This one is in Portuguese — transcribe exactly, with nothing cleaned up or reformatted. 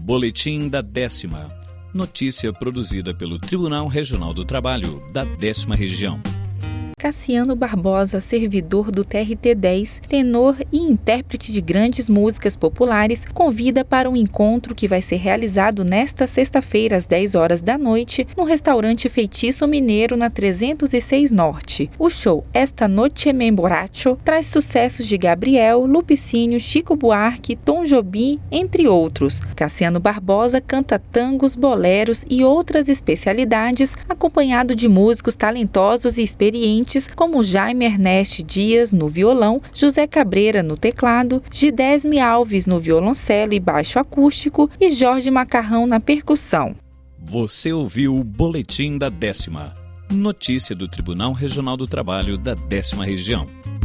Boletim da Décima. Notícia produzida pelo Tribunal Regional do Trabalho da Décima Região. Cassiano Barbosa, servidor do T R T dez, tenor e intérprete de grandes músicas populares, convida para um encontro que vai ser realizado nesta sexta-feira às dez horas da noite no restaurante Feitiço Mineiro na trezentos e seis Norte. O show Esta Noche Me Emborracho traz sucessos de Gabriel, Lupicínio, Chico Buarque, Tom Jobim, entre outros. Cassiano Barbosa canta tangos, boleros e outras especialidades, acompanhado de músicos talentosos e experientes como Jaime Ernest Dias no violão, José Cabreira no teclado, Gidesme Alves no violoncelo e baixo acústico e Jorge Macarrão na percussão. Você ouviu o Boletim da Décima. Notícia do Tribunal Regional do Trabalho da Décima Região.